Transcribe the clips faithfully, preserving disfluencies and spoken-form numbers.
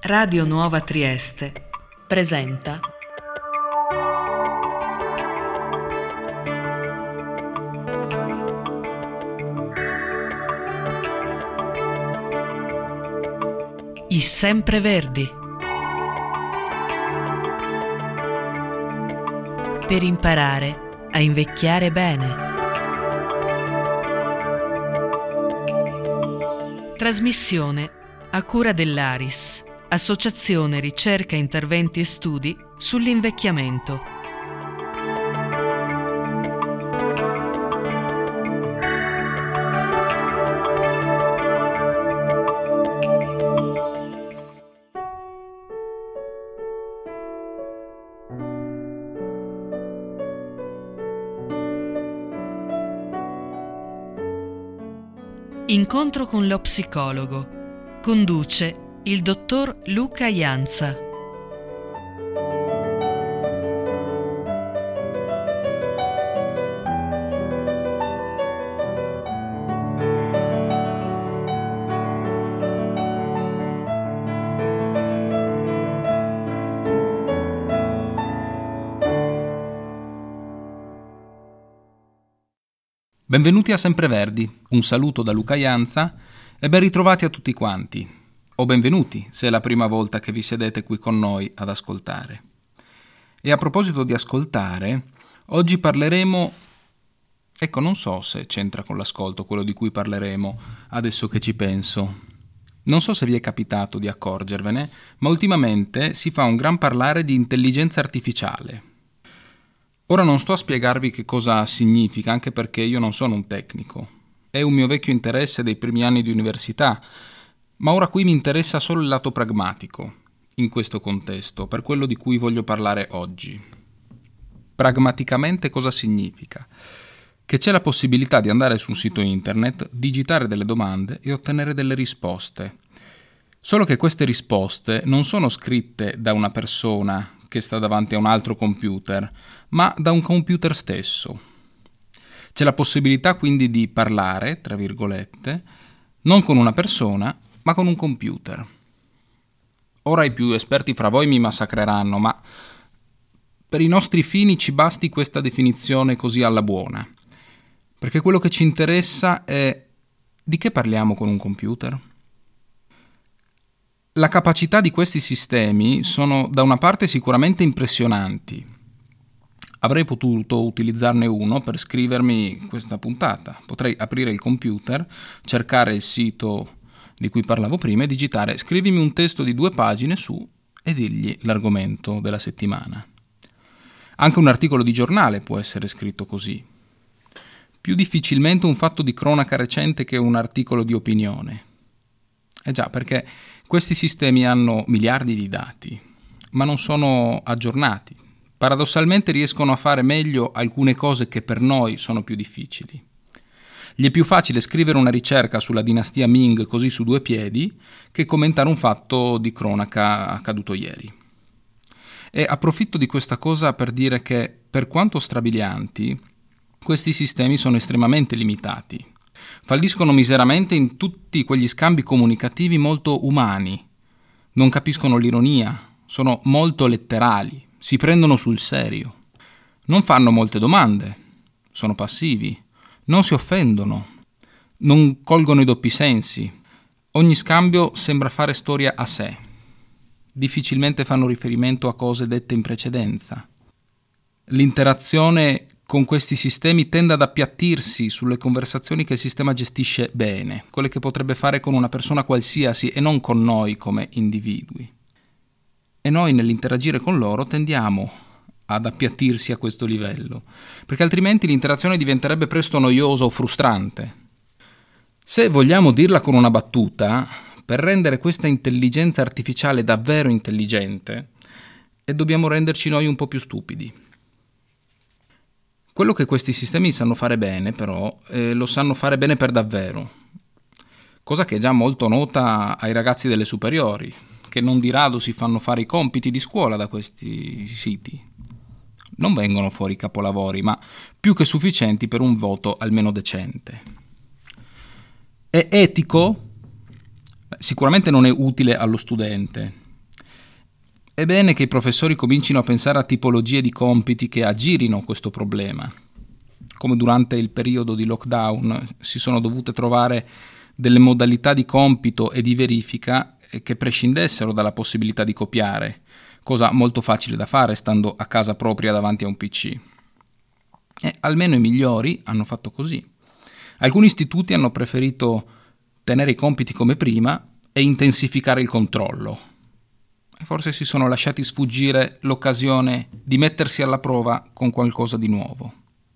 Radio Nuova Trieste presenta I Sempreverdi. Per imparare a invecchiare bene. Trasmissione a cura dell'Aris, Associazione Ricerca, Interventi e Studi sull'Invecchiamento. Incontro con lo psicologo. Conduce il dottor Luca Ianza. Benvenuti a Sempreverdi, un saluto da Luca Ianza e ben ritrovati a tutti quanti, o benvenuti se è la prima volta che vi sedete qui con noi ad ascoltare. E a proposito di ascoltare, oggi parleremo, ecco non so se c'entra con l'ascolto quello di cui parleremo, adesso che ci penso. Non so se vi è capitato di accorgervene, ma ultimamente si fa un gran parlare di intelligenza artificiale. Ora non sto a spiegarvi che cosa significa, anche perché io non sono un tecnico. È un mio vecchio interesse dei primi anni di università, ma ora qui mi interessa solo il lato pragmatico, in questo contesto, per quello di cui voglio parlare oggi. Pragmaticamente cosa significa? Che c'è la possibilità di andare su un sito internet, digitare delle domande e ottenere delle risposte. Solo che queste risposte non sono scritte da una persona che sta davanti a un altro computer, ma da un computer stesso. C'è la possibilità quindi di parlare, tra virgolette, non con una persona, ma con un computer. Ora i più esperti fra voi mi massacreranno, ma per i nostri fini ci basti questa definizione così alla buona. Perché quello che ci interessa è di che parliamo con un computer? La capacità di questi sistemi sono da una parte sicuramente impressionanti. Avrei potuto utilizzarne uno per scrivermi questa puntata. Potrei aprire il computer, cercare il sito di cui parlavo prima e digitare "scrivimi un testo di due pagine su" e dirgli l'argomento della settimana. Anche un articolo di giornale può essere scritto così. Più difficilmente un fatto di cronaca recente che un articolo di opinione. Eh già, perché questi sistemi hanno miliardi di dati, ma non sono aggiornati. Paradossalmente riescono a fare meglio alcune cose che per noi sono più difficili. Gli è più facile scrivere una ricerca sulla dinastia Ming così su due piedi che commentare un fatto di cronaca accaduto ieri. E approfitto di questa cosa per dire che, per quanto strabilianti, questi sistemi sono estremamente limitati. Falliscono miseramente in tutti quegli scambi comunicativi molto umani. Non capiscono l'ironia, sono molto letterali, si prendono sul serio. Non fanno molte domande, sono passivi, non si offendono, non colgono i doppi sensi. Ogni scambio sembra fare storia a sé. Difficilmente fanno riferimento a cose dette in precedenza. L'interazione con questi sistemi tende ad appiattirsi sulle conversazioni che il sistema gestisce bene, quelle che potrebbe fare con una persona qualsiasi e non con noi come individui. E noi nell'interagire con loro tendiamo ad appiattirsi a questo livello, perché altrimenti l'interazione diventerebbe presto noiosa o frustrante. Se vogliamo dirla con una battuta, per rendere questa intelligenza artificiale davvero intelligente, e dobbiamo renderci noi un po' più stupidi. Quello che questi sistemi sanno fare bene, però, eh, lo sanno fare bene per davvero, cosa che è già molto nota ai ragazzi delle superiori, che non di rado si fanno fare i compiti di scuola da questi siti. Non vengono fuori capolavori, ma più che sufficienti per un voto almeno decente. È etico? Sicuramente non è utile allo studente, È bene che i professori comincino a pensare a tipologie di compiti che aggirino questo problema. Come durante il periodo di lockdown si sono dovute trovare delle modalità di compito e di verifica che prescindessero dalla possibilità di copiare, cosa molto facile da fare stando a casa propria davanti a un P C. E almeno i migliori hanno fatto così. Alcuni istituti hanno preferito tenere i compiti come prima e intensificare il controllo. E forse si sono lasciati sfuggire l'occasione di mettersi alla prova con qualcosa di nuovo.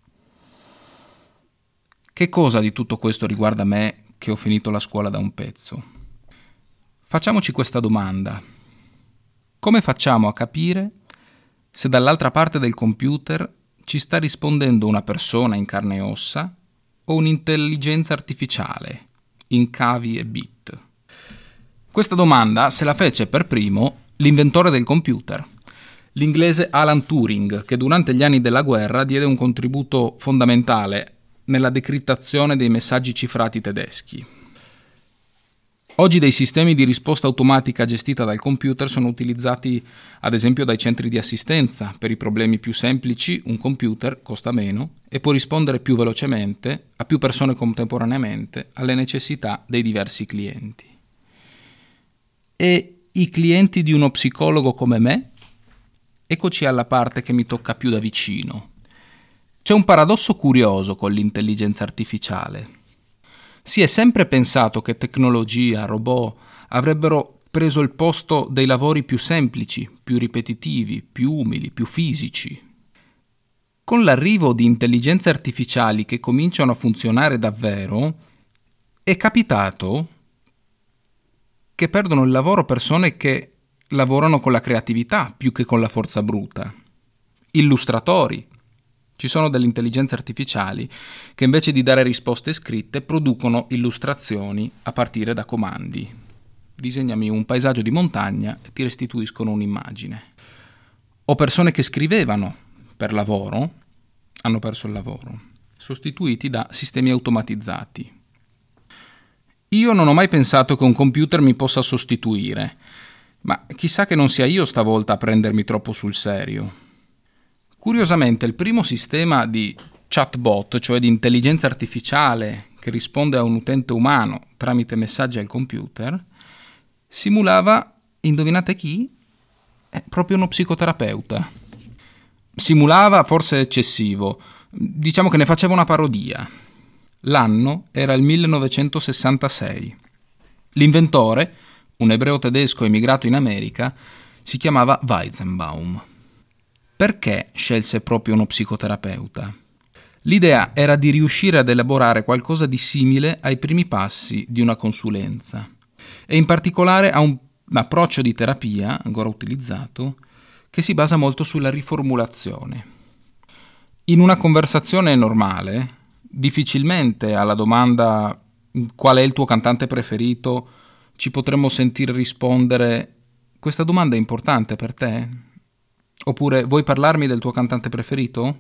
Che cosa di tutto questo riguarda me che ho finito la scuola da un pezzo? Facciamoci questa domanda. Come facciamo a capire se dall'altra parte del computer ci sta rispondendo una persona in carne e ossa o un'intelligenza artificiale in cavi e bit? Questa domanda se la fece per primo l'inventore del computer, l'inglese Alan Turing, che durante gli anni della guerra diede un contributo fondamentale nella decrittazione dei messaggi cifrati tedeschi. Oggi dei sistemi di risposta automatica gestita dal computer sono utilizzati ad esempio dai centri di assistenza. Per i problemi più semplici un computer costa meno e può rispondere più velocemente a più persone contemporaneamente alle necessità dei diversi clienti. E i clienti di uno psicologo come me? Eccoci alla parte che mi tocca più da vicino. C'è un paradosso curioso con l'intelligenza artificiale. Si è sempre pensato che tecnologia, robot avrebbero preso il posto dei lavori più semplici, più ripetitivi, più umili, più fisici. Con l'arrivo di intelligenze artificiali che cominciano a funzionare davvero, è capitato che perdono il lavoro persone che lavorano con la creatività più che con la forza bruta. Illustratori. Ci sono delle intelligenze artificiali che invece di dare risposte scritte producono illustrazioni a partire da comandi. Disegnami un paesaggio di montagna e ti restituiscono un'immagine. O persone che scrivevano per lavoro hanno perso il lavoro, sostituiti da sistemi automatizzati. Io non ho mai pensato che un computer mi possa sostituire, ma chissà che non sia io stavolta a prendermi troppo sul serio. Curiosamente, il primo sistema di chatbot, cioè di intelligenza artificiale che risponde a un utente umano tramite messaggi al computer, simulava, indovinate chi? È proprio uno psicoterapeuta. Simulava, forse eccessivo, diciamo che ne faceva una parodia. L'anno era il millenovecentosessantasei. L'inventore, un ebreo tedesco emigrato in America, si chiamava Weizenbaum. Perché scelse proprio uno psicoterapeuta? L'idea era di riuscire ad elaborare qualcosa di simile ai primi passi di una consulenza e in particolare a un approccio di terapia, ancora utilizzato, che si basa molto sulla riformulazione. In una conversazione normale, difficilmente alla domanda qual è il tuo cantante preferito ci potremmo sentire rispondere questa domanda è importante per te? Oppure vuoi parlarmi del tuo cantante preferito?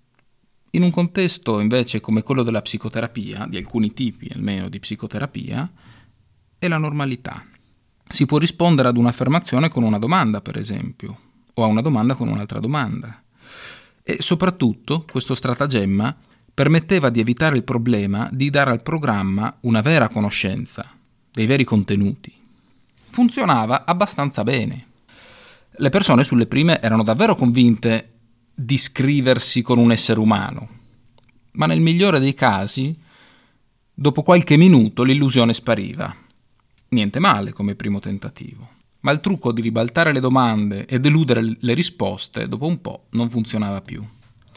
In un contesto invece come quello della psicoterapia, di alcuni tipi almeno di psicoterapia, è la normalità. Si può rispondere ad un'affermazione con una domanda, per esempio, o a una domanda con un'altra domanda. E soprattutto questo stratagemma permetteva di evitare il problema di dare al programma una vera conoscenza, dei veri contenuti. Funzionava abbastanza bene. Le persone sulle prime erano davvero convinte di scriversi con un essere umano, ma nel migliore dei casi, dopo qualche minuto l'illusione spariva. Niente male come primo tentativo, ma il trucco di ribaltare le domande e deludere le risposte dopo un po' non funzionava più.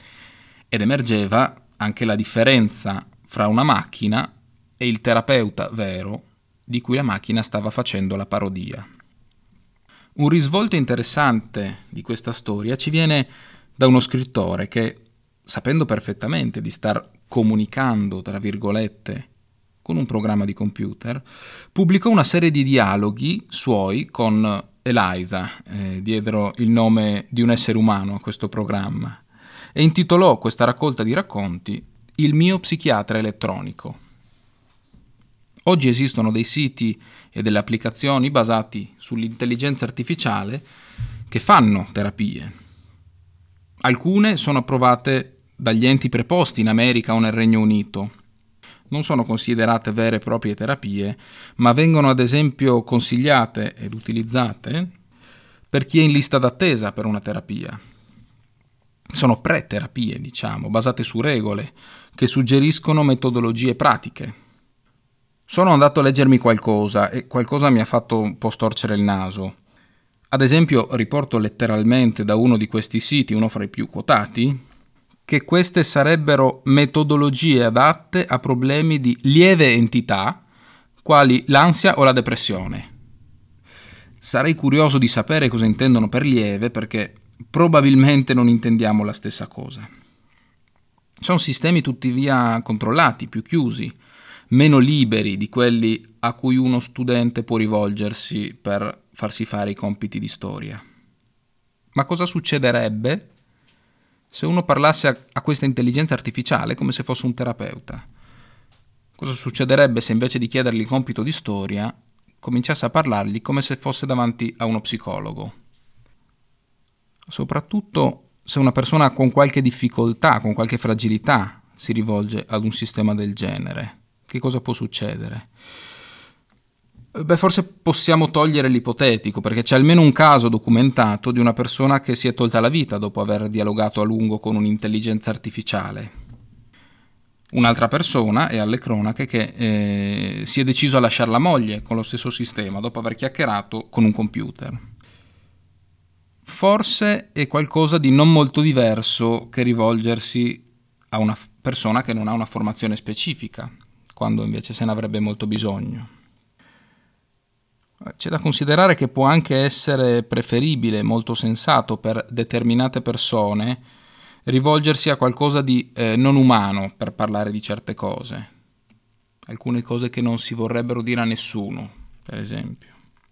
Ed emergeva anche la differenza fra una macchina e il terapeuta vero di cui la macchina stava facendo la parodia. Un risvolto interessante di questa storia ci viene da uno scrittore che, sapendo perfettamente di star comunicando, tra virgolette, con un programma di computer, pubblicò una serie di dialoghi suoi con Eliza, eh, diedero il nome di un essere umano a questo programma, e intitolò questa raccolta di racconti Il mio psichiatra elettronico. Oggi esistono dei siti e delle applicazioni basati sull'intelligenza artificiale che fanno terapie. Alcune sono approvate dagli enti preposti in America o nel Regno Unito. Non sono considerate vere e proprie terapie, ma vengono ad esempio consigliate ed utilizzate per chi è in lista d'attesa per una terapia. Sono pre-terapie, diciamo, basate su regole che suggeriscono metodologie pratiche. Sono andato a leggermi qualcosa e qualcosa mi ha fatto un po' storcere il naso. Ad esempio, riporto letteralmente da uno di questi siti, uno fra i più quotati, che queste sarebbero metodologie adatte a problemi di lieve entità, quali l'ansia o la depressione. Sarei curioso di sapere cosa intendono per lieve, perché probabilmente non intendiamo la stessa cosa. Sono sistemi tuttavia controllati, più chiusi, meno liberi di quelli a cui uno studente può rivolgersi per farsi fare i compiti di storia. Ma cosa succederebbe se uno parlasse a, a questa intelligenza artificiale come se fosse un terapeuta? Cosa succederebbe se invece di chiedergli il compito di storia cominciasse a parlargli come se fosse davanti a uno psicologo? Soprattutto se una persona con qualche difficoltà, con qualche fragilità si rivolge ad un sistema del genere, che cosa può succedere? Beh, forse possiamo togliere l'ipotetico, perché c'è almeno un caso documentato di una persona che si è tolta la vita dopo aver dialogato a lungo con un'intelligenza artificiale. Un'altra persona è alle cronache che eh, si è deciso a lasciare la moglie con lo stesso sistema dopo aver chiacchierato con un computer. Forse è qualcosa di non molto diverso che rivolgersi a una persona che non ha una formazione specifica, quando invece se ne avrebbe molto bisogno. C'è da considerare che può anche essere preferibile, molto sensato per determinate persone, rivolgersi a qualcosa di eh, non umano per parlare di certe cose. Alcune cose che non si vorrebbero dire a nessuno, per esempio.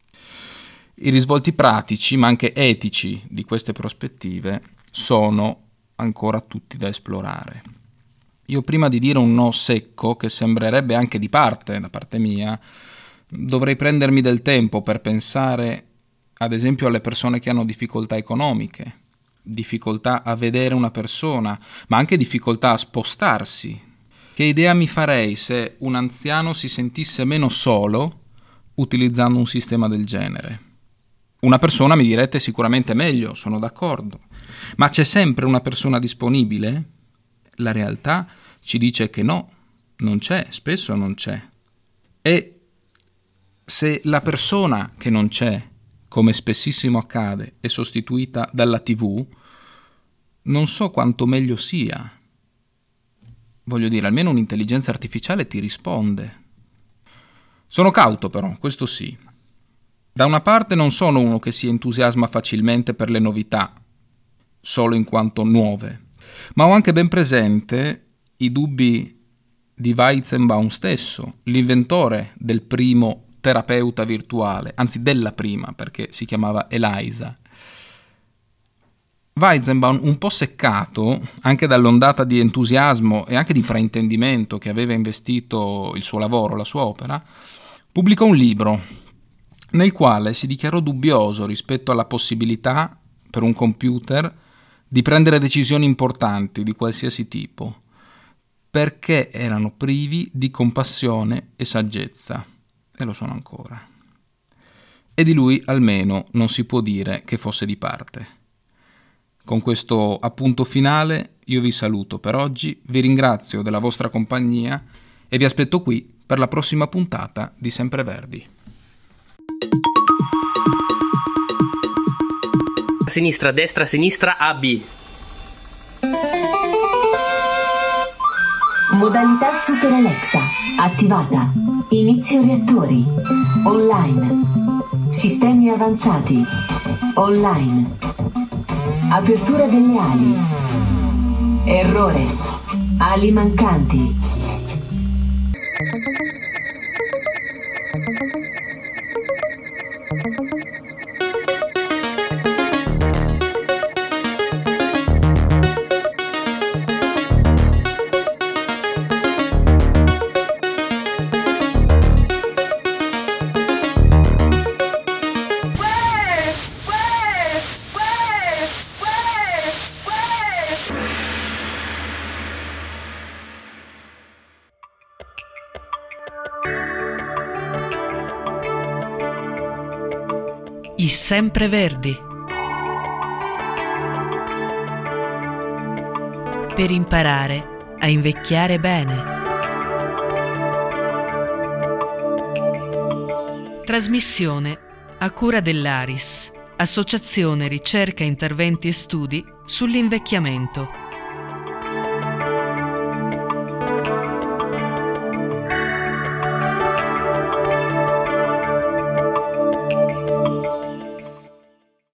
I risvolti pratici, ma anche etici di queste prospettive sono ancora tutti da esplorare. Io prima di dire un no secco, che sembrerebbe anche di parte, da parte mia, dovrei prendermi del tempo per pensare, ad esempio, alle persone che hanno difficoltà economiche, difficoltà a vedere una persona, ma anche difficoltà a spostarsi. Che idea mi farei se un anziano si sentisse meno solo utilizzando un sistema del genere? Una persona, mi direte, sicuramente meglio, sono d'accordo. Ma c'è sempre una persona disponibile? La realtà ci dice che no, non c'è, spesso non c'è. E se la persona che non c'è, come spessissimo accade, è sostituita dalla tivù, non so quanto meglio sia. Voglio dire, almeno un'intelligenza artificiale ti risponde. Sono cauto però, questo sì. Da una parte non sono uno che si entusiasma facilmente per le novità, solo in quanto nuove, ma ho anche ben presente i dubbi di Weizenbaum stesso, l'inventore del primo terapeuta virtuale, anzi della prima, perché si chiamava Eliza. Weizenbaum, un po' seccato anche dall'ondata di entusiasmo e anche di fraintendimento che aveva investito il suo lavoro, la sua opera, pubblicò un libro nel quale si dichiarò dubbioso rispetto alla possibilità per un computer di prendere decisioni importanti di qualsiasi tipo, perché erano privi di compassione e saggezza, e lo sono ancora. E di lui almeno non si può dire che fosse di parte. Con questo appunto finale io vi saluto per oggi, vi ringrazio della vostra compagnia e vi aspetto qui per la prossima puntata di Sempreverdi. Sinistra, destra, sinistra, A B. Modalità Super Alexa attivata. Inizio reattori. Online. Sistemi avanzati. Online. Apertura delle ali. Errore. Ali mancanti. I sempreverdi. Per imparare a invecchiare bene. Trasmissione a cura dell'A R I S, Associazione Ricerca, Interventi e Studi sull'Invecchiamento.